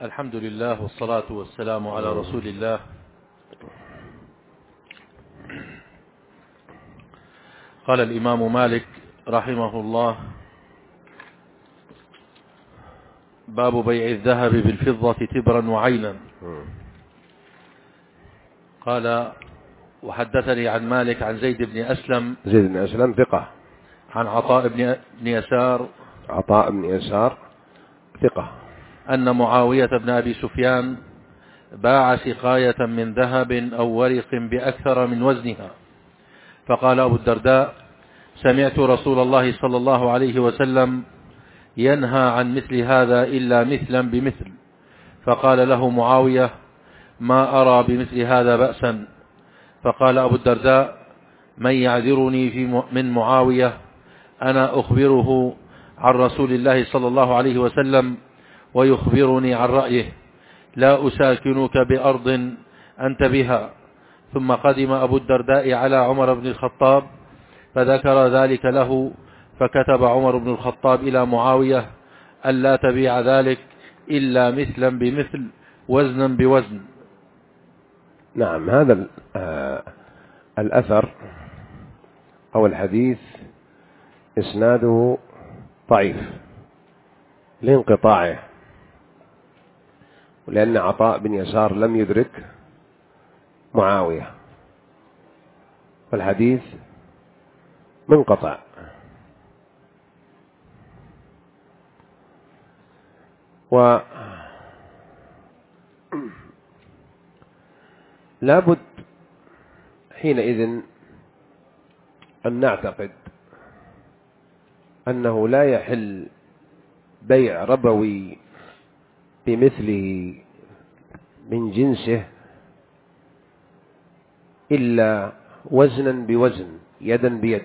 الحمد لله والصلاة والسلام على رسول الله. قال الإمام مالك رحمه الله: باب بيع الذهب بالفضة تبرا وعينا. قال: وحدثني عن مالك عن زيد بن أسلم ثقة. عن عطاء بن يسار ثقة. أن معاوية بن أبي سفيان باع سقاية من ذهب أو ورق بأكثر من وزنها، فقال أبو الدرداء: سمعت رسول الله صلى الله عليه وسلم ينهى عن مثل هذا إلا مثلا بمثل. فقال له معاوية: ما أرى بمثل هذا بأسا. فقال أبو الدرداء: من يعذرني من معاوية؟ أنا أخبره عن رسول الله صلى الله عليه وسلم ويخبرني عن رأيه، لا أساكنك بأرض أنت بها. ثم قدم أبو الدرداء على عمر بن الخطاب فذكر ذلك له، فكتب عمر بن الخطاب إلى معاوية ألا تبيع ذلك إلا مثلا بمثل وزنا بوزن. نعم، هذا الأثر أو الحديث إسناده ضعيف لانقطاعه، ولأن عطاء بن يسار لم يدرك معاوية، فالحديث منقطع. لابد حينئذ أن نعتقد أنه لا يحل بيع ربوي بمثله من جنسه إلا وزنا بوزن، يدا بيد،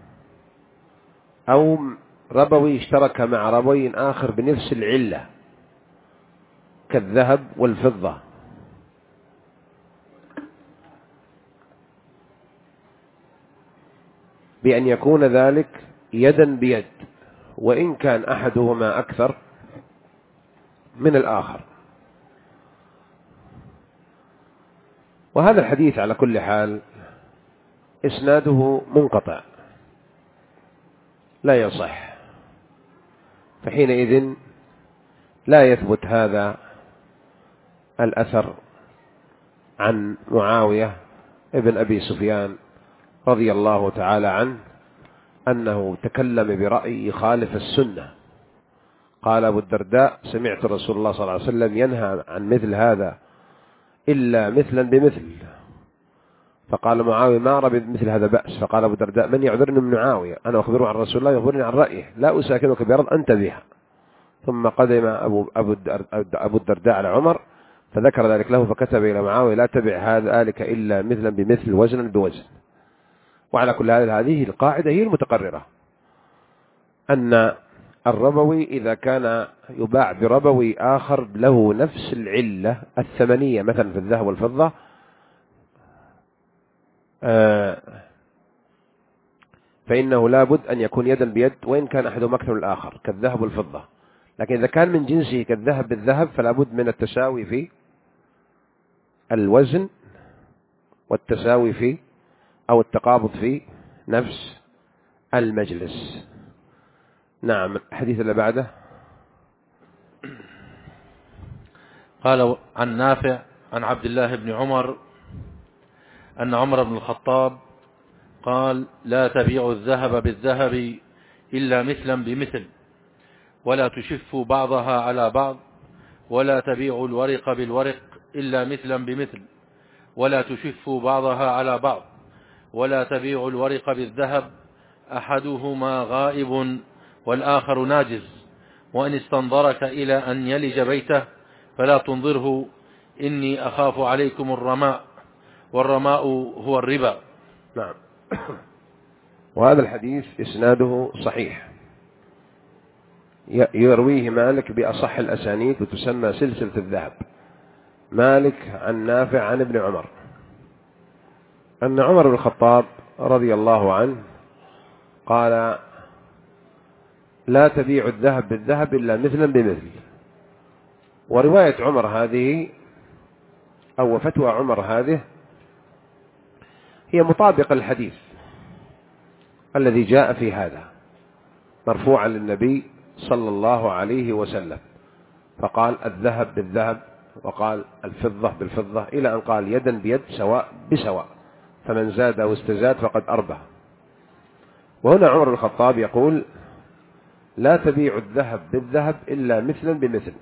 أو ربوي اشترك مع ربوي آخر بنفس العلة كالذهب والفضة، بأن يكون ذلك يدا بيد، وإن كان أحدهما أكثر من الآخر. وهذا الحديث على كل حال إسناده منقطع لا يصح، فحينئذ لا يثبت هذا الأثر عن معاوية ابن أبي سفيان رضي الله تعالى عنه أنه تكلم برأي يخالف السنة. قال أبو الدرداء: سمعت رسول الله صلى الله عليه وسلم ينهى عن مثل هذا إلا مثلا بمثل. فقال معاوية: ما أرى بمثل هذا بأس. فقال أبو الدرداء: من يعذرني من معاوية؟ أنا أخبره عن رسول الله يخبرني عن رأيه، لا أساكنك بأرض أنت بها. ثم قدم أبو الدرداء على عمر فذكر ذلك له، فكتب إلى معاوية: لا تبع ذلك إلا مثلا بمثل وزنا بوزن. وعلى كل هذه القاعدة هي المتقررة، أن الربوي إذا كان يباع بربوي آخر له نفس العلة الثمنية مثلا في الذهب والفضة، فإنه لابد أن يكون يدا بيد، وإن كان أحدهم أكثر من الآخر كالذهب والفضة. لكن إذا كان من جنسه كالذهب بالذهب فلا بد من التساوي في الوزن، والتساوي في أو التقابض في نفس المجلس. نعم، الحديث اللي بعده. قال: عن نافع عن عبد الله بن عمر أن عمر بن الخطاب قال: لا تبيعوا الذهب بالذهب إلا مثلا بمثل، ولا تشفوا بعضها على بعض، ولا تبيعوا الورق بالورق إلا مثلا بمثل، ولا تشفوا بعضها على بعض، ولا تبيعوا الورق بالذهب أحدهما غائب والآخر ناجز، وإن استنظرك إلى أن يلج بيته فلا تنظره، إني أخاف عليكم الرماء، والرماء هو الربا. نعم. وهذا الحديث إسناده صحيح، يرويه مالك بأصح الأسانيد وتسمى سلسلة الذهب. مالك عن نافع عن ابن عمر أن عمر بن الخطاب رضي الله عنه قال: لا تبيع الذهب بالذهب إلا مثلا بمثل، ورواية عمر هذه أو فتوى عمر هذه هي مطابقة للحديث الذي جاء في هذا مرفوعا للنبي صلى الله عليه وسلم، فقال الذهب بالذهب، وقال الفضة بالفضة، إلى أن قال يدا بيد سواء بسواء، فمن زاد أو استزاد فقد أربح. وهنا عمر بن الخطاب يقول لا تبيع الذهب بالذهب إلا مثلا بمثل.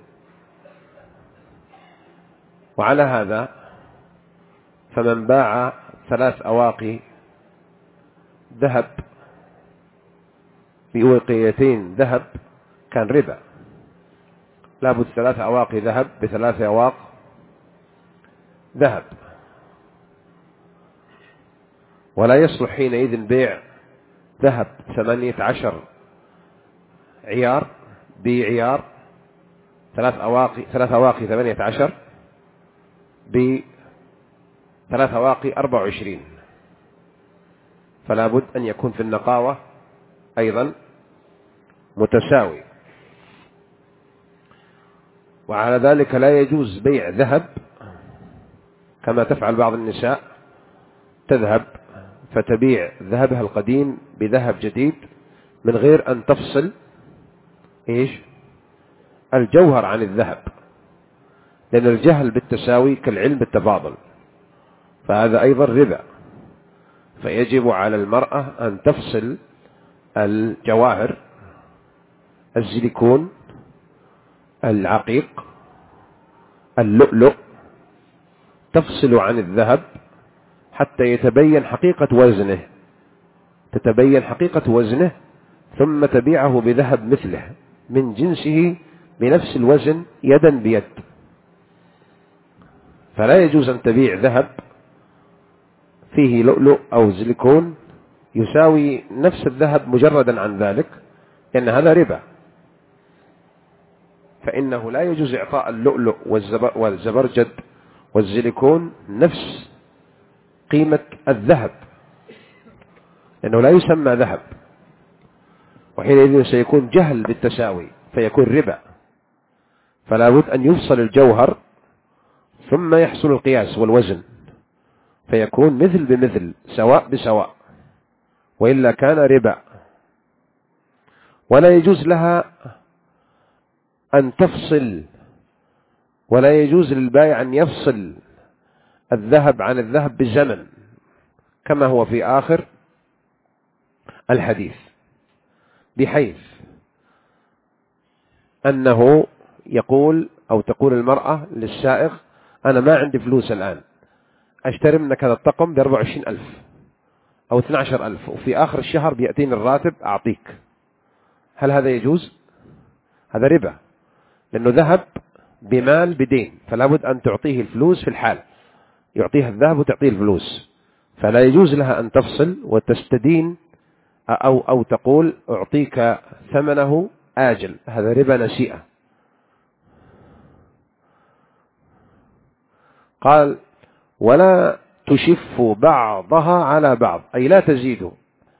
وعلى هذا فمن باع 3 أواقي ذهب بأوقيتين ذهب كان ربا، لابد 3 أواقي ذهب ب3 أواق ذهب، ولا يصلح حينئذ بيع ذهب 18 عيار بعيار 3 أواقي 18 ب3 أواقي 24، فلا بد أن يكون في النقاوة أيضا متساوي. وعلى ذلك لا يجوز بيع ذهب كما تفعل بعض النساء، تذهب فتبيع ذهبها القديم بذهب جديد من غير أن تفصل الجوهر عن الذهب، لأن الجهل بالتساوي كالعلم بالتفاضل، فهذا أيضا ربا. فيجب على المرأة أن تفصل الجواهر، الزيليكون، العقيق، اللؤلؤ، تفصل عن الذهب حتى يتبين حقيقة وزنه، تتبين حقيقة وزنه، ثم تبيعه بذهب مثله من جنسه بنفس الوزن يدا بيد. فلا يجوز أن تبيع ذهب فيه لؤلؤ أو زيليكون يساوي نفس الذهب مجردا عن ذلك، لأن هذا ربا. فإنه لا يجوز إعطاء اللؤلؤ والزبرجد والزيليكون نفس قيمة الذهب، لأنه لا يسمى ذهب، وحينئذ سيكون جهل بالتساوي فيكون ربا. فلا بد أن يفصل الجوهر ثم يحصل القياس والوزن، فيكون مثل بمثل سواء بسواء، وإلا كان ربا. ولا يجوز لها أن تفصل، ولا يجوز للبائع أن يفصل الذهب عن الذهب بالزمن كما هو في آخر الحديث، بحيث أنه يقول أو تقول المرأة للسائق أنا ما عندي فلوس الآن، أشتري منك هذا الطقم ب24,000 أو 12,000 وفي آخر الشهر بيأتيني الراتب أعطيك. هل هذا يجوز؟ هذا ربا، لأنه ذهب بمال بدين، فلا بد أن تعطيه الفلوس في الحال، يعطيها الذهب وتعطيه الفلوس، فلا يجوز لها أن تفصل وتستدين أو تقول أعطيك ثمنه آجل، هذا ربا نسيئة. قال ولا تشف بعضها على بعض، أي لا تزيد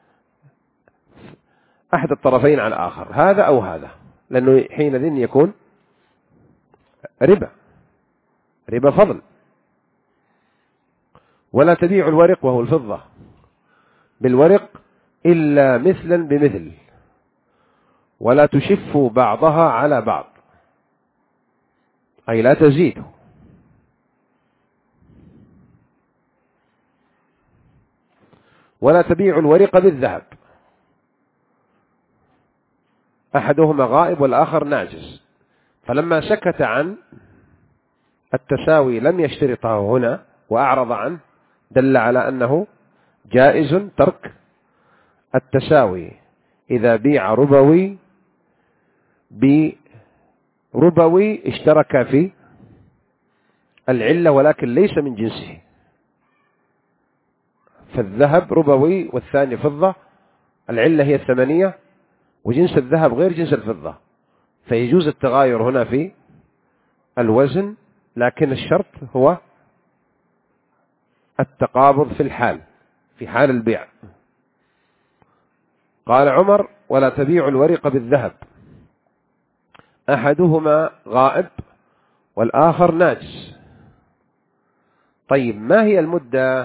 أحد الطرفين على الآخر، هذا أو هذا، لأنه حينئذ يكون ربا فضل. ولا تبيع الورق وهو الفضة بالورق إلا مثلا بمثل، ولا تشف بعضها على بعض، أي لا تزيد. ولا تبيع الورق بالذهب، أحدهما غائب والآخر ناجز، فلما سكت عن التساوي لم يشترطه هنا وأعرض عنه، دل على أنه جائز ترك التساوي إذا بيع ربوي بربوي اشترك في العلة ولكن ليس من جنسه، فالذهب ربوي والثاني فضة، العلة هي الثمنية وجنس الذهب غير جنس الفضة، فيجوز التغاير هنا في الوزن، لكن الشرط هو التقابض في حال البيع. قال عمر ولا تبيع الورق بالذهب، أحدهما غائب والآخر ناجز. طيب ما هي المدة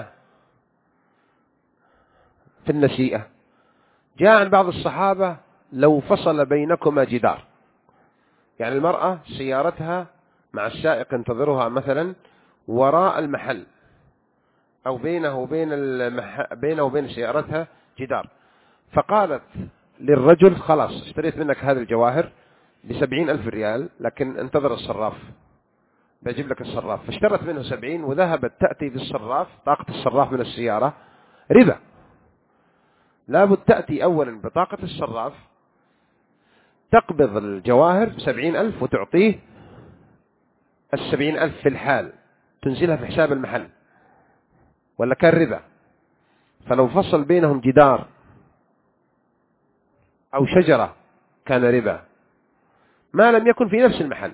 في النسيئة؟ جاء عن بعض الصحابة لو فصل بينكما جدار، يعني المرأة سيارتها مع السائق انتظرها مثلا وراء المحل، أو بينه وبين سيارتها جدار، فقالت للرجل خلاص اشتريت منك هذه الجواهر ب70,000 ريال، لكن انتظر الصراف بجيب لك الصراف، فاشترت منه 70 وذهبت تأتي بالصراف، طاقة الصراف من السيارة ربا. لابد تأتي أولا بطاقة الصراف، تقبض الجواهر ب70,000 وتعطيه 70,000 في الحال، تنزلها في حساب المحل، ولا كان ربا. فلو فصل بينهم جدار أو شجرة كان ربا، ما لم يكن في نفس المحل.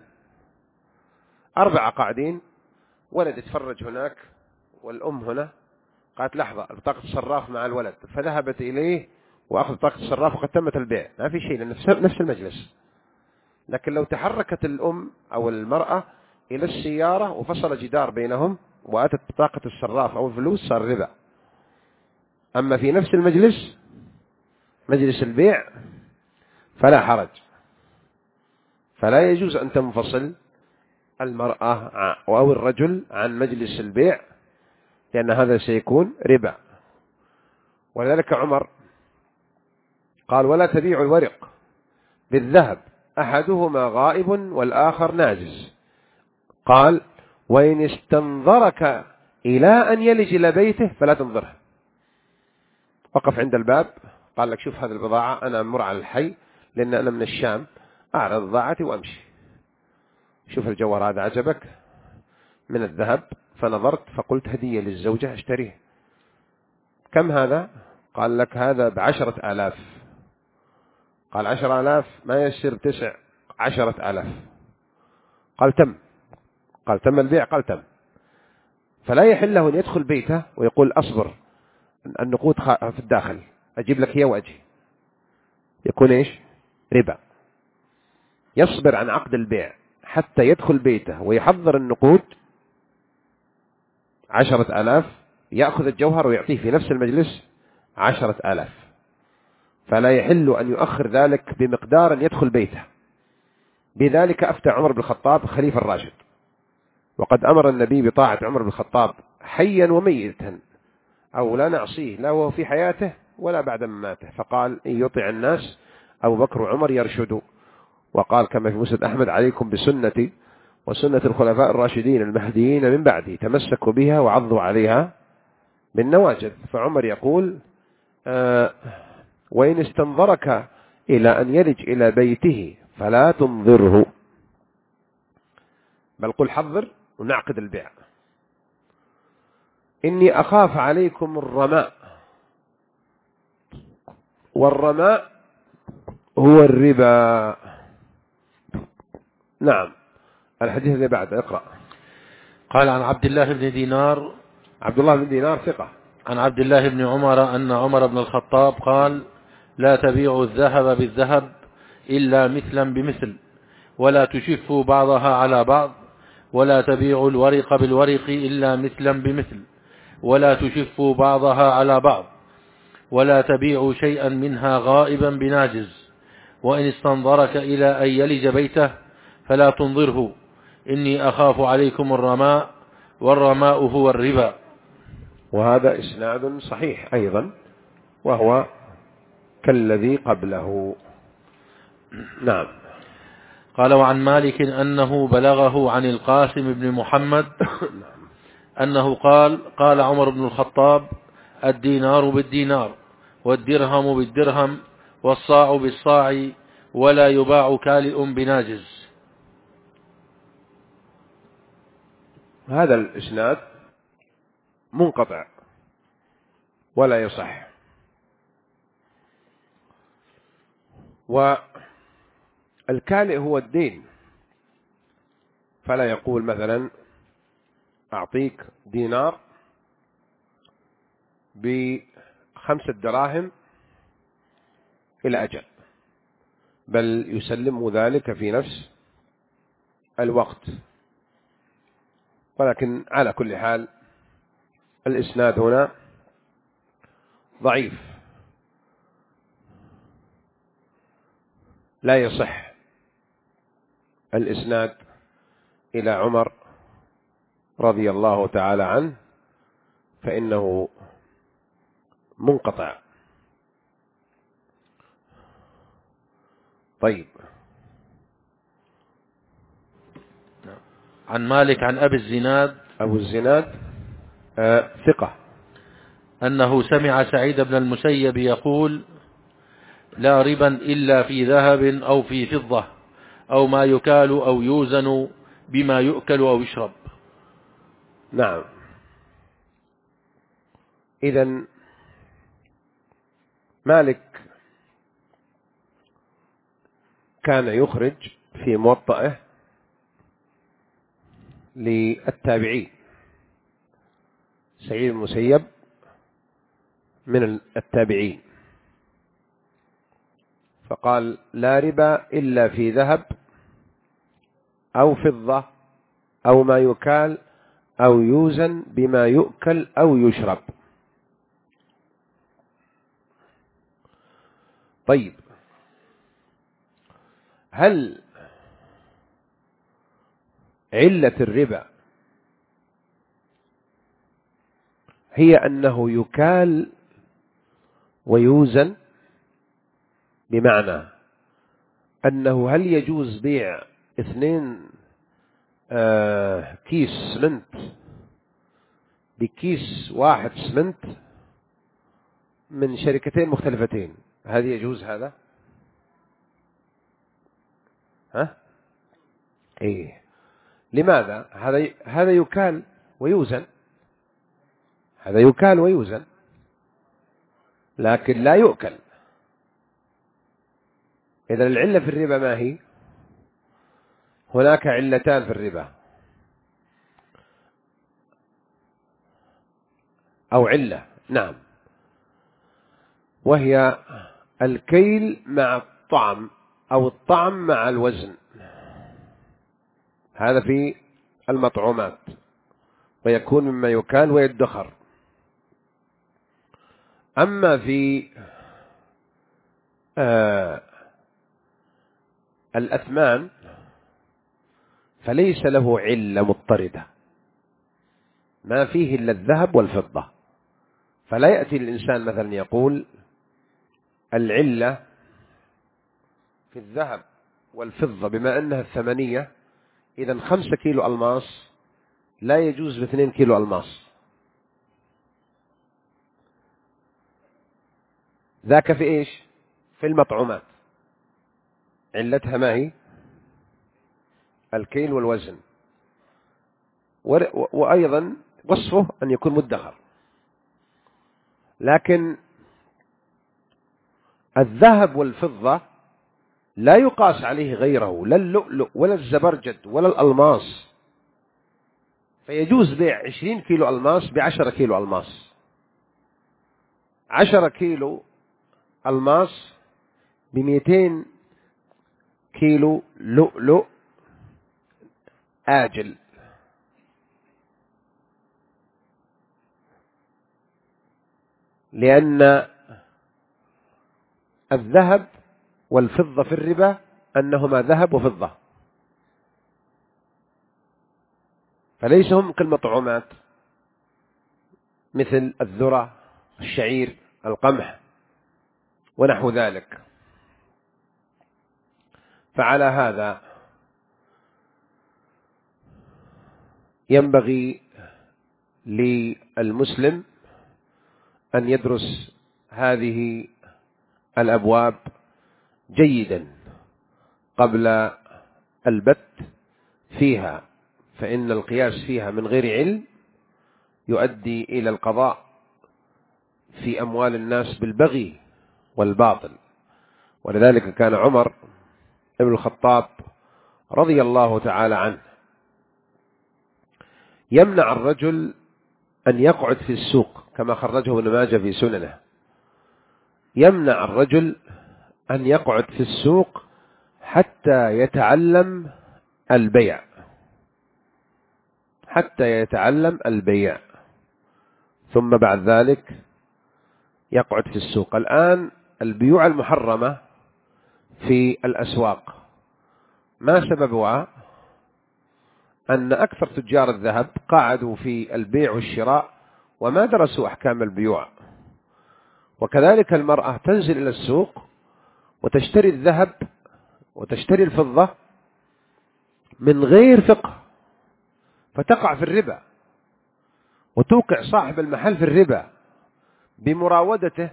4 قاعدين، ولد يتفرج هناك والأم هنا، قالت لحظة بطاقة الصراف مع الولد، فذهبت إليه وأخذ بطاقة الصراف وقد تمت البيع، ما في شيء لأن نفس المجلس. لكن لو تحركت الأم أو المرأة إلى السيارة وفصل جدار بينهم وأتت بطاقة الصراف أو الفلوس صار ربا. أما في نفس المجلس، مجلس البيع، فلا حرج، فلا يجوز أن تنفصل المرأة أو الرجل عن مجلس البيع، لأن هذا سيكون ربا. ولذلك عمر قال ولا تبيع الورق بالذهب أحدهما غائب والآخر ناجز. قال وإن استنظرك إلى أن يلج إلى بيته فلا تنظره. وقف عند الباب قال لك شوف هذه البضاعة، أنا أمر على الحي لأن أنا من الشام، أعرض بضاعتي وأمشي، شوف الجوهر هذا عجبك من الذهب، فنظرت فقلت هدية للزوجة اشتريه، كم هذا؟ قال لك هذا ب10,000. قال 10,000 ما يصير ب9، 10,000. قال تم. قال تم البيع. قال تم. فلا يحل له أن يدخل بيته ويقول أصبر النقود في الداخل أجيب لك هي وأجي، يكون إيش؟ ربا. يصبر عن عقد البيع حتى يدخل بيته ويحضر النقود 10,000، يأخذ الجوهر ويعطيه في نفس المجلس 10,000. فلا يحل أن يؤخر ذلك بمقدار يدخل بيته. بذلك أفتى عمر بن الخطاب خليفة الراشد، وقد أمر النبي بطاعة عمر بن الخطاب حيا وميتا، أو لا نعصيه لا وهو في حياته ولا بعد مماته، فقال إن يطع الناس أبو بكر وعمر يرشدوا. وقال كما في مسند أحمد عليكم بسنتي وسنة الخلفاء الراشدين المهديين من بعدي تمسكوا بها وعضوا عليها بالنواجذ. فعمر يقول وإن استنظرك إلى أن يلج إلى بيته فلا تنظره، بل قل حضر ونعقد البيع. إني أخاف عليكم الرماء، والرماء هو الربا. نعم. الحديث اللي بعد اقرأ. قال عن عبد الله بن دينار. عبد الله بن دينار ثقة. عن عبد الله بن عمر أن عمر بن الخطاب قال لا تبيعوا الذهب بالذهب إلا مثلا بمثل، ولا تشفوا بعضها على بعض، ولا تبيعوا الورق بالورق إلا مثلا بمثل، ولا تشفوا بعضها على بعض، ولا تبيعوا شيئا منها غائبا بناجز، وإن استنظرك إلى أن يلج بيته فلا تنظره، إني أخاف عليكم الرماء، والرماء هو الربا. وهذا إسناد صحيح أيضا، وهو كالذي قبله. نعم. قال وعن مالك أنه بلغه عن القاسم بن محمد أنه قال عمر بن الخطاب الدينار بالدينار والدرهم بالدرهم والصاع بالصاع ولا يباع كالئ بناجز. هذا الإسناد منقطع ولا يصح. والكالئ هو الدين، فلا يقول مثلا أعطيك دينار ب5 دراهم إلى أجل، بل يسلم ذلك في نفس الوقت. ولكن على كل حال الإسناد هنا ضعيف، لا يصح الإسناد إلى عمر رضي الله تعالى عنه، فإنه منقطع. طيب، عن مالك عن أبي الزناد. أبو الزناد ثقة، أنه سمع سعيد بن المسيب يقول: لا ربا إلا في ذهب أو في فضة أو ما يكال أو يوزن بما يؤكل أو يشرب. نعم. إذن مالك كان يخرج في موطئه للتابعين. سعيد المسيب من التابعين، فقال: لا ربا إلا في ذهب أو فضة أو ما يكال أو يوزن بما يؤكل أو يشرب. طيب، هل علة الربا هي أنه يكال ويوزن، بمعنى أنه هل يجوز بيع 2 كيس سمنت بكيس واحد سمنت من شركتين مختلفتين؟ هذه يجوز هذا؟ ها؟ إيه. لماذا؟ هذا يكال ويوزن، هذا يكال ويوزن، لكن لا يؤكل. إذا العلة في الربا ما هي؟ هناك علتان في الربا، أو علة، نعم، وهي الكيل مع الطعم أو الطعم مع الوزن. هذا في المطعومات، ويكون مما يكال ويدخر. أما في الأثمان فليس له علة مضطردة، ما فيه إلا الذهب والفضة. فلا يأتي الإنسان مثلا يقول العلة في الذهب والفضة بما أنها الثمنية، إذن 5 كيلو ألماس لا يجوز ب2 كيلو ألماس. ذاك في إيش؟ في المطعومات، علتها ما هي؟ الكيل والوزن، وأيضا وصفه أن يكون مدخر. لكن الذهب والفضة لا يقاس عليه غيره، لا اللؤلؤ ولا الزبرجد ولا الألماس، فيجوز بيع 20 كيلو ألماس ب10 كيلو ألماس. 10 كيلو ألماس ب200 كيلو لؤلؤ آجل. لأن الذهب والفضة في الربا أنهما ذهب وفضة، فليس هم كالمطعومات مثل الذرة، الشعير، القمح ونحو ذلك. فعلى هذا ينبغي للمسلم أن يدرس هذه الأبواب جيدا قبل البت فيها، فإن القياس فيها من غير علم يؤدي إلى القضاء في أموال الناس بالبغي والباطل. ولذلك كان عمر بن الخطاب رضي الله تعالى عنه يمنع الرجل أن يقعد في السوق، كما خرجه ابن ماجه في سننه، يمنع الرجل أن يقعد في السوق حتى يتعلم البيع، حتى يتعلم البيع، ثم بعد ذلك يقعد في السوق. الآن البيوع المحرمة في الأسواق ما سببها؟ أن أكثر تجار الذهب قعدوا في البيع والشراء وما درسوا أحكام البيوع. وكذلك المرأة تنزل إلى السوق وتشتري الذهب وتشتري الفضة من غير فقه، فتقع في الربا وتوقع صاحب المحل في الربا بمراودته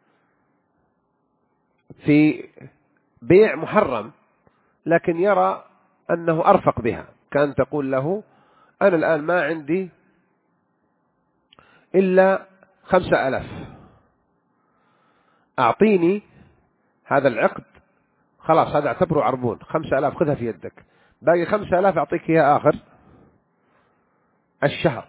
في بيع محرم، لكن يرى أنه أرفق بها. كان تقول له: أنا الآن ما عندي إلا 5000، أعطيني هذا العقد، خلاص هذا اعتبره عربون، 5000 خذها في يدك، باقي 5000 أعطيك إياها آخر الشهر.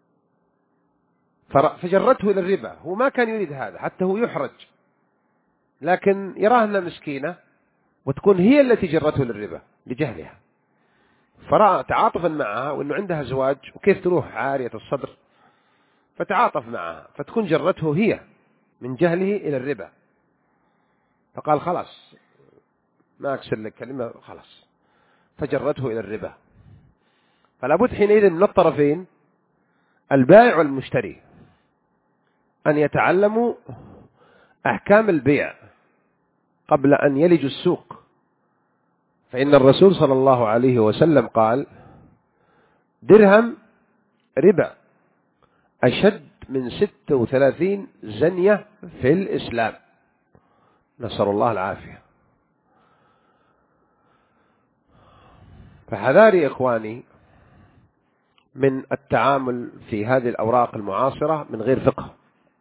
فجرته إلى الربا. هو ما كان يريد هذا، حتى هو يحرج، لكن يراها أنها مسكينة وتكون هي التي جرته للربا لجهلها، فرأى تعاطفا معها وأنه عندها زواج وكيف تروح عارية الصدر، فتعاطف معها، فتكون جرته هي من جهله إلى الربا. فقال: خلاص ما أكسر لك كلمة، خلاص، فجرته إلى الربا. فلا بد حينئذ من الطرفين، البائع والمشتري، أن يتعلموا أحكام البيع قبل أن يلجوا السوق. فإن الرسول صلى الله عليه وسلم قال: درهم ربا أشد من 36 زنية في الإسلام. نسأل الله العافية. فحذاري إخواني من التعامل في هذه الأوراق المعاصرة من غير فقه،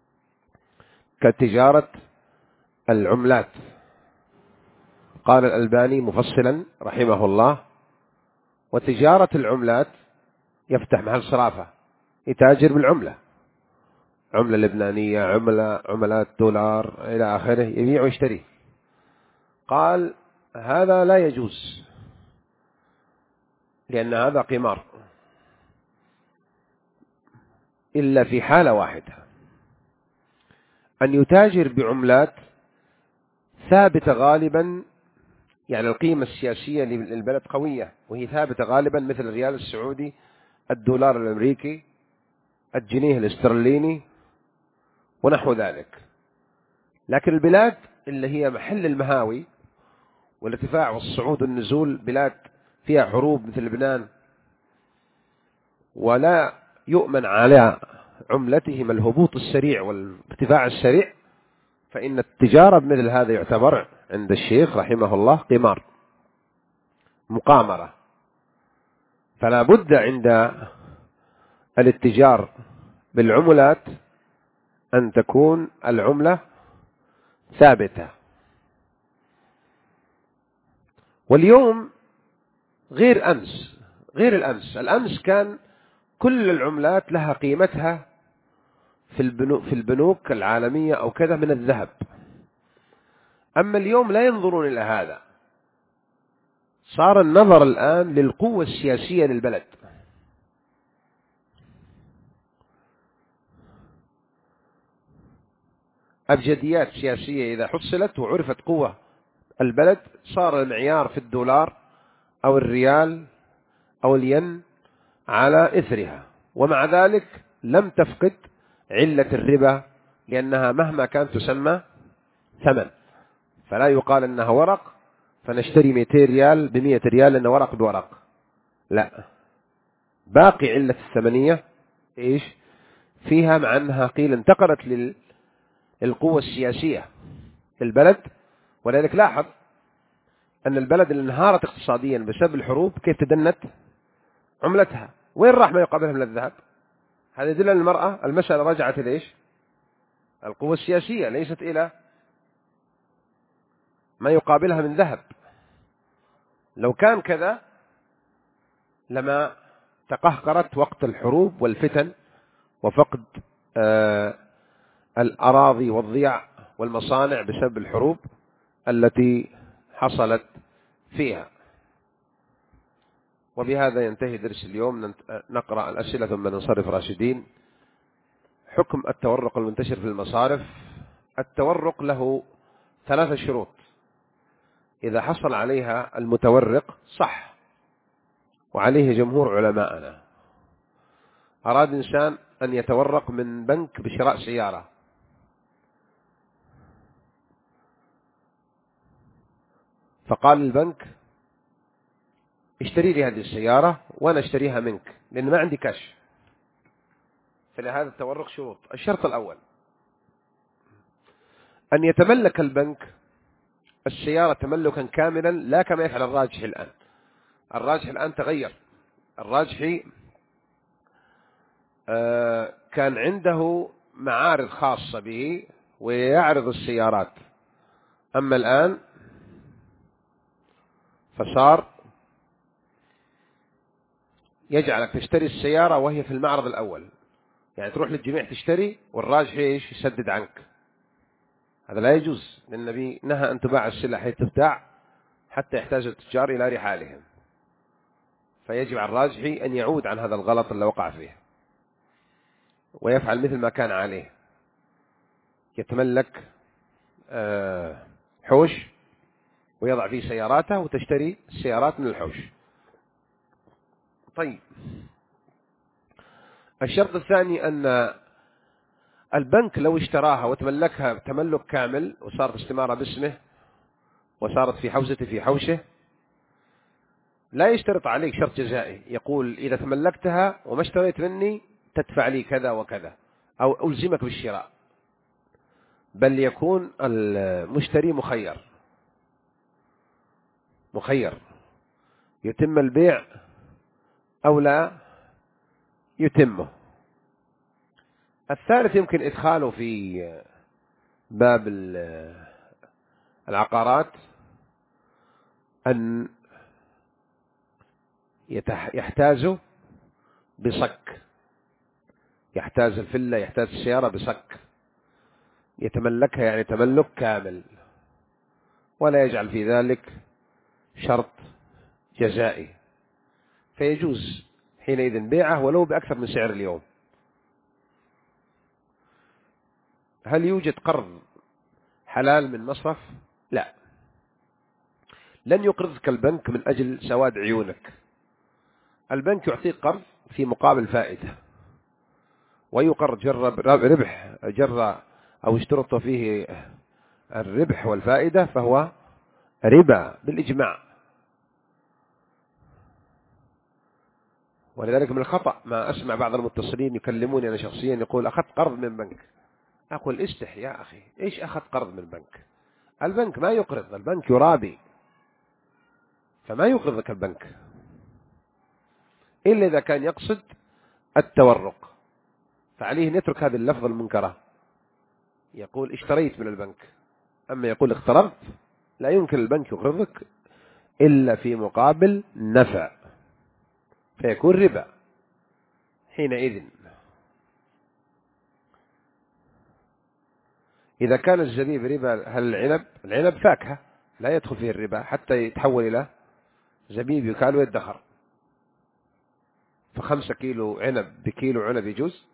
كتجارة العملات. قال الألباني مفصلا رحمه الله: وتجارة العملات يفتح محل صرافة، يتاجر بالعملة، عملة لبنانية، عملات دولار إلى آخره، يبيع ويشتري. قال: هذا لا يجوز، لأن هذا قمار، إلا في حالة واحدة، أن يتاجر بعملات ثابتة غالبا، يعني القيمة السياسية للبلد قوية وهي ثابتة غالبا، مثل الريال السعودي، الدولار الأمريكي، الجنيه الاسترليني ونحو ذلك. لكن البلاد اللي هي محل المهاوي والارتفاع والصعود والنزول، بلاد فيها حروب مثل لبنان، ولا يؤمن على عملتهم الهبوط السريع والارتفاع السريع، فإن التجارة بمثل هذا يعتبر عند الشيخ رحمه الله قمار، مقامرة. فلا بد عند الاتجار بالعملات أن تكون العملة ثابتة. واليوم غير أمس، غير الأمس كان كل العملات لها قيمتها في البنوك العالمية أو كذا من الذهب. أما اليوم لا ينظرون إلى هذا، صار النظر الآن للقوة السياسية للبلد. أبجديات سياسية إذا حصلت وعرفت قوة البلد، صار المعيار في الدولار أو الريال أو الين على إثرها. ومع ذلك لم تفقد علة الربا، لأنها مهما كانت تسمى ثمن، فلا يقال أنها ورق فنشتري 200 ريال ب100 ريال لأنه ورق بورق، لا، باقي علة الثمنية إيش فيها، مع أنها قيل انتقلت للقوة السياسية للبلد. ولذلك لاحظ أن البلد اللي انهارت اقتصاديا بسبب الحروب كيف تدنت عملتها، وين راح ما يقابلها من الذهب؟ هذا يدل أن المسألة رجعت إلى إيش؟ القوة السياسية، ليست إلى ما يقابلها من ذهب. لو كان كذا لما تقهقرت وقت الحروب والفتن وفقد الأراضي والضياع والمصانع بسبب الحروب التي حصلت فيها. وبهذا ينتهي درس اليوم. نقرأ الأسئلة ثم ننصرف راشدين. حكم التورق المنتشر في المصارف. التورق له 3 شروط، إذا حصل عليها المتورق صح، وعليه جمهور علماءنا. أراد إنسان أن يتورق من بنك بشراء سيارة، فقال البنك اشتري لي هذه السيارة وأنا اشتريها منك لأن ما عندي كاش. فلهذا التورق شروط. الشرط الأول أن يتملك البنك السيارة تملكا كاملا، لا كما يفعل الراجحي الآن. الراجحي الآن تغير. الراجحي كان عنده معارض خاصة به ويعرض السيارات، أما الآن فصار يجعلك تشتري السيارة وهي في المعرض الأول، يعني تروح للجميع تشتري والراجحي إيش يسدد عنك. هذا لا يجوز، لأن النبي نهى أن تباع السلع حيث تبتاع حتى يحتاج التجار إلى رحالهم. فيجب على الراجحي أن يعود عن هذا الغلط اللي وقع فيه ويفعل مثل ما كان عليه، يتملك حوش ويضع فيه سياراته وتشتري السيارات من الحوش. طيب، الشرط الثاني أن البنك لو اشتراها وتملكها تملك كامل وصارت استمارة باسمه وصارت في حوزته في حوشه، لا يشترط عليك شرط جزائي يقول إذا تملكتها وما اشتريت مني تدفع لي كذا وكذا أو ألزمك بالشراء، بل يكون المشتري مخير يتم البيع أو لا يتمه. الثالث يمكن إدخاله في باب العقارات، أن يحتاز بصك، يحتاز الفلة، يحتاز السيارة بصك يتملكها، يعني تملك كامل، ولا يجعل في ذلك شرط جزائي، فيجوز حينئذ بيعه ولو بأكثر من سعر اليوم. هل يوجد قرض حلال من مصرف؟ لا، لن يقرضك البنك من أجل سواد عيونك. البنك يعطيك قرض في مقابل فائدة، ويقرض جر أو اشترط فيه الربح والفائدة فهو ربا بالإجماع. ولذلك من الخطأ ما أسمع بعض المتصلين يكلموني أنا شخصيا يقول أخذت قرض من بنك. أقول استح يا أخي، إيش أخذت قرض من بنك؟ البنك ما يقرض، البنك يرابي، فما يقرضك البنك إلا إذا كان يقصد التورق، فعليه نترك هذه اللفظة المنكرة، يقول اشتريت من البنك. أما يقول اقترضت، لا يمكن البنك يقرضك إلا في مقابل نفع، فيكون ربا حينئذ. إذا كان الزبيب ربا، هل العنب فاكهة لا يدخل فيه الربا حتى يتحول إلى زبيب يكال ويدخر. ف5 كيلو عنب بكيلو عنب يجوز؟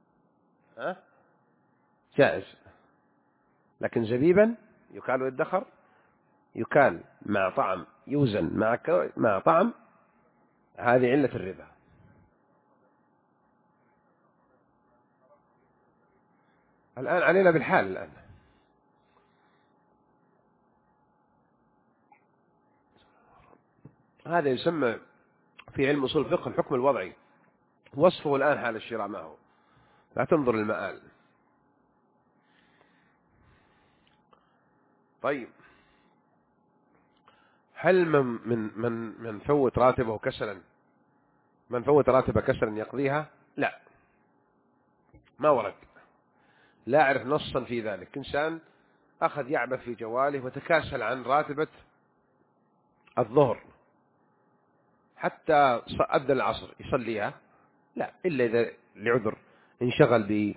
جائز. لكن زبيبا يكال ويدخر، يكال مع طعم، يوزن مع طعم، هذه علة الربا. الآن علينا بالحال. الآن هذا يسمى في علم أصول الفقه الحكم الوضعي، وصفه الآن حال الشراء معه، لا تنظر المآل. طيب، هل من فوت راتبه كسلا، من فوت راتبه كسلا يقضيها؟ لا، ما ورد، لا أعرف نصا في ذلك. إنسان أخذ يعبث في جواله وتكاسل عن راتبة الظهر حتى أدى العصر يصليها، لا، إلا إذا لعذر انشغل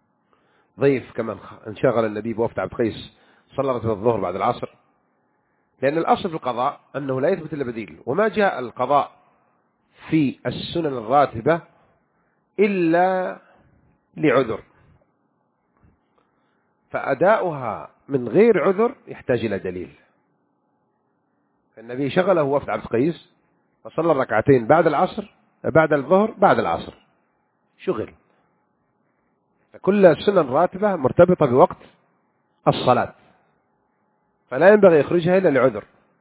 بضيف، كما انشغل النبي بوفد عبد قيس، صلى راتب الظهر بعد العصر لأن الأصل في القضاء أنه لا يثبت إلا بديل، وما جاء القضاء في السنن الراتبة إلا لعذر، فأداؤها من غير عذر يحتاج إلى دليل. النبي شغله وفد عبد القيس وصلى الركعتين بعد العصر، بعد الظهر بعد العصر، شغل. فكل السنن الراتبة مرتبطة بوقت الصلاة، فلا ينبغي يخرجها إلا لعذر.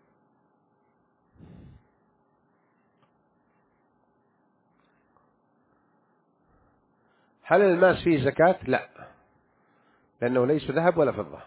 هل الماس فيه زكاة؟ لا، لأنه ليس ذهب ولا فضة.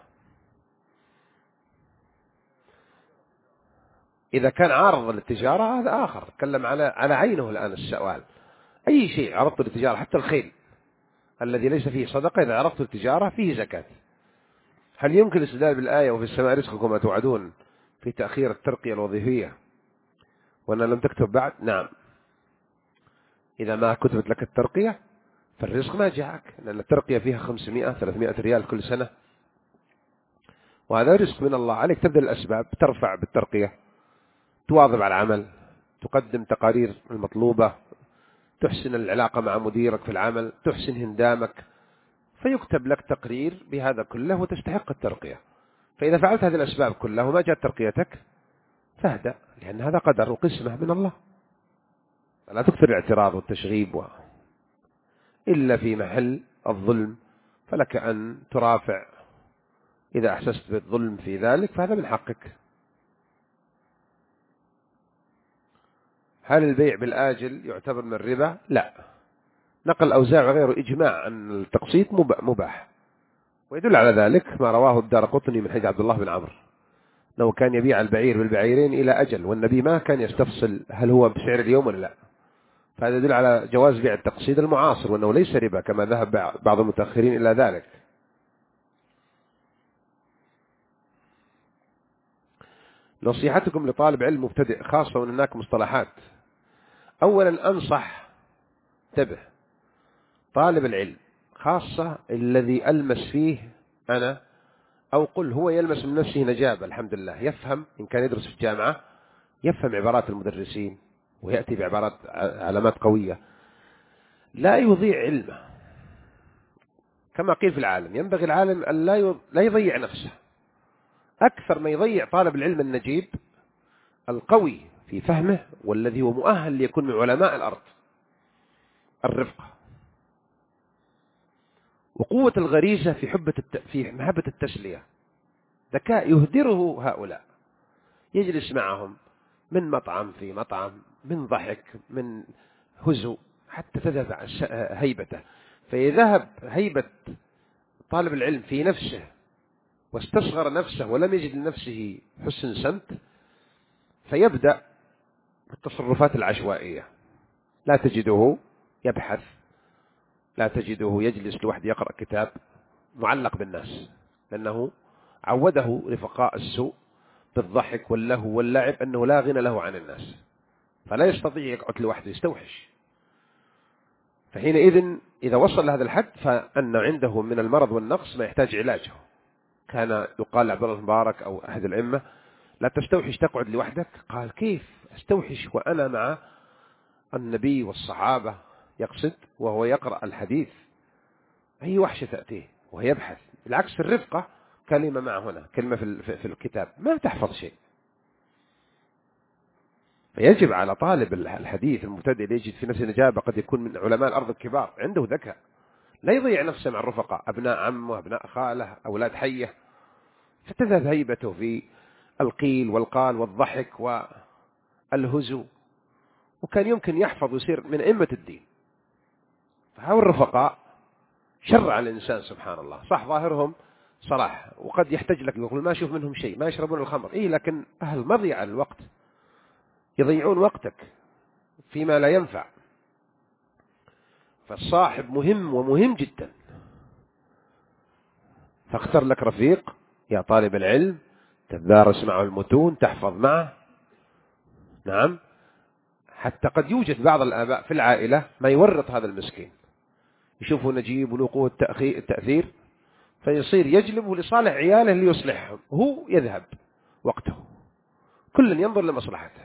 إذا كان عارض للتجارة هذا آخر، تكلم على عينه الآن السؤال. أي شيء عرضته للتجارة، حتى الخيل الذي ليس فيه صدقة إذا عرضته للتجارة فيه زكاة. هل يمكن الاستدلال بالآية وفي السماء رزقكم ما توعدون في تأخير الترقية الوظيفية وأنها لم تكتب بعد؟ نعم، إذا ما كتبت لك الترقية فالرزق ما جاءك، لأن الترقية فيها 500-300 ريال كل سنة، وهذا رزق من الله عليك. تبدأ الأسباب، ترفع بالترقية، تواظب على العمل، تقدم تقارير المطلوبة، تحسن العلاقة مع مديرك في العمل، تحسن هندامك، فيكتب لك تقرير بهذا كله وتستحق الترقية. فإذا فعلت هذه الأسباب كلها وما جاءت ترقيتك فاهدأ، لأن هذا قدر وقسمة من الله. لا تكثر الاعتراض والتشغيب إلا في محل الظلم، فلك أن ترافع إذا أحسست بالظلم في ذلك، فهذا من حقك. هل البيع بالآجل يعتبر من الربا؟ لا، نقل الأوزاع وغيره إجماع أن التقسيط مباح، ويدل على ذلك ما رواه الدارقطني من حديث عبد الله بن عمرو لو كان يبيع البعير بالبعيرين إلى أجل، والنبي ما كان يستفصل هل هو بسعر اليوم ولا لا. فهذا يدل على جواز بيع التقسيط المعاصر، وأنه ليس ربا كما ذهب بعض المتأخرين إلى ذلك. نصيحتكم لطالب علم مبتدئ، خاصة وأن هناك مصطلحات. أولا أنصح، انتبه، طالب العلم خاصة الذي ألمس فيه أنا، أو قل هو يلمس من نفسه نجابة الحمد لله، يفهم إن كان يدرس في الجامعة يفهم عبارات المدرسين ويأتي بعبارات علامات قوية، لا يضيع علمه. كما قيل في العالم، ينبغي العالم أن لا يضيع نفسه. أكثر ما يضيع طالب العلم النجيب القوي في فهمه، والذي هو مؤهل ليكون من علماء الأرض، الرفقة وقوة الغريزة في محبة التسلية، ذكاء يهدره هؤلاء. يجلس معهم من مطعم في مطعم، من ضحك، من هزو، حتى تذهب هيبته. فيذهب هيبة طالب العلم في نفسه واستصغر نفسه ولم يجد لنفسه حسن سمت، فيبدأ بالتصرفات العشوائية. لا تجده يبحث، لا تجده يجلس لوحده يقرأ كتاب معلق بالناس، لأنه عوده رفقاء السوء بالضحك واللهو واللعب أنه لا غنى له عن الناس، فلا يستطيع يقعد لوحده، يستوحش. فحينئذ إذا وصل لهذا الحد فأن عنده من المرض والنقص ما يحتاج علاجه. كان يقال لعبد الله المبارك أو أحد الأئمة: لا تستوحش تقعد لوحدك. قال: كيف استوحش وأنا مع النبي والصحابة؟ يقصد وهو يقرأ الحديث، أي وحشة تأتيه وهو يبحث. بالعكس، الرفقة كلمة مع هنا، كلمة في الكتاب ما تحفظ شيء. فيجب على طالب الحديث المبتدئ اللي يجد في نفسه نجابة، قد يكون من علماء الأرض الكبار، عنده ذكاء، لا يضيع نفسه مع الرفقاء، أبناء عمه، أبناء خاله، أولاد حية، فتذهب هيبته في القيل والقال والضحك والهزو، وكان يمكن يحفظ ويصير من أئمة الدين. فهؤلاء الرفقاء شرع الإنسان سبحان الله، صح ظاهرهم صلاح، وقد يحتاج لك يقول ما أشوف منهم شيء، ما يشربون الخمر، لكن أهل مضيع الوقت، يضيعون وقتك فيما لا ينفع. فالصاحب مهم ومهم جدا، فاختر لك رفيق يا طالب العلم تدارس معه المتون، تحفظ معه. نعم، حتى قد يوجد بعض الآباء في العائلة ما يورط هذا المسكين، يشوفه نجيب وله قوة التأثير، فيصير يجلبه لصالح عياله ليصلحهم، هو يذهب وقته كل ينظر لمصلحته.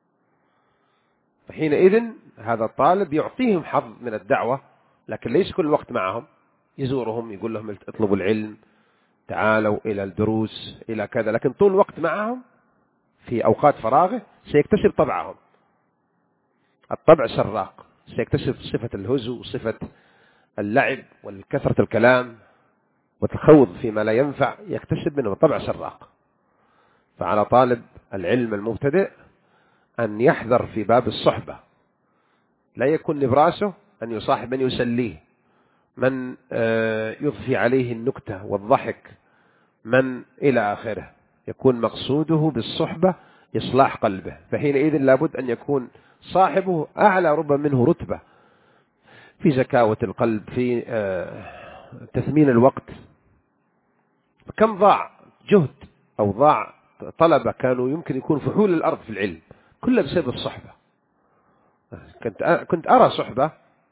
فحينئذ هذا الطالب يعطيهم حظ من الدعوة، لكن ليس كل وقت معهم، يزورهم يقول لهم اطلبوا العلم، تعالوا إلى الدروس إلى كذا، لكن طول الوقت معهم في أوقات فراغه سيكتسب طبعهم. الطبع سراق، سيكتسب صفة الهزو وصفة اللعب والكثرة الكلام وتخوض فيما لا ينفع، يكتسب منه طبع سراق. فعلى طالب العلم المبتدئ أن يحذر في باب الصحبة، لا يكون نبراسه أن يصاحب من يسليه، من يضفي عليه النكتة والضحك، من إلى آخره، يكون مقصوده بالصحبة إصلاح قلبه. فحينئذ لابد أن يكون صاحبه أعلى ربما منه رتبة في زكاوة القلب، في تثمين الوقت. كم ضاع جهد أو ضاع طلبة كانوا يمكن يكون فحول الأرض في العلم، كله بسبب الصحبة. كنت أرى صحبة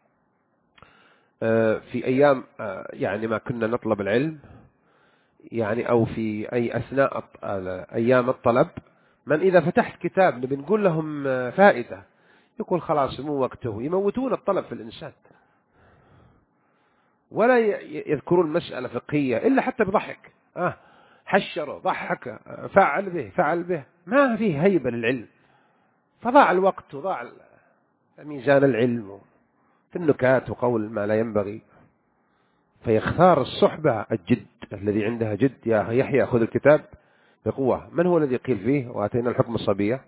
في أيام يعني ما كنا نطلب العلم، يعني أو في أي أثناء أيام الطلب، من إذا فتحت كتاب نبي نقول لهم فائدة يقول خلاص مو وقته، يموتون الطلب في الإنسان، ولا يذكرون مسألة فقهية إلا حتى بضحك، حشره ضحك فعل به، ما فيه هيبة للعلم. فضاع الوقت وضاع ميزان العلم في النكات وقول ما لا ينبغي. فيختار الصحبة الجد الذي عندها جد. يا يحيى خذ الكتاب بقوة. من هو الذي قيل فيه وآتينا الحكم الصبية؟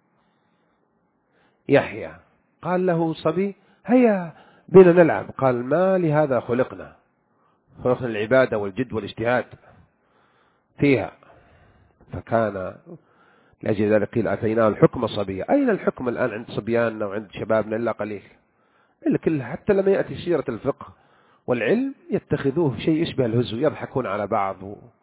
يحيى. قال له صبي هيا بنا نلعب، قال ما لهذا خلقنا العبادة والجد والاجتهاد فيها. فكان لأجل ذلك قيل آتيناه الحكم الصبية. أين الحكم الآن عند صبياننا وعند شبابنا؟ إلا قليل، إلا كله. حتى لما يأتي سيرة الفقه والعلم يتخذوه شيء يشبه الهزو، يضحكون على بعض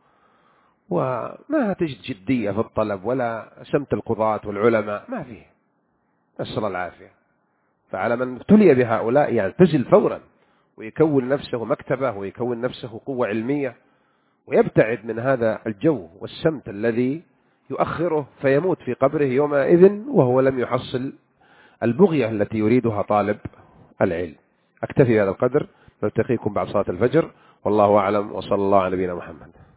وما تجد جدية في الطلب ولا سمت القضاة والعلماء، ما فيه. نسأل العافية. فعلى من ابتلي بهؤلاء يعتزل فورا ويكون نفسه مكتبة ويكون نفسه قوة علمية، ويبتعد من هذا الجو والسمت الذي يؤخره فيموت في قبره يومئذ وهو لم يحصل البغية التي يريدها طالب العلم. أكتفي بهذا القدر، نلتقيكم بعد صلاة الفجر، والله أعلم، وصلى الله على نبينا محمد.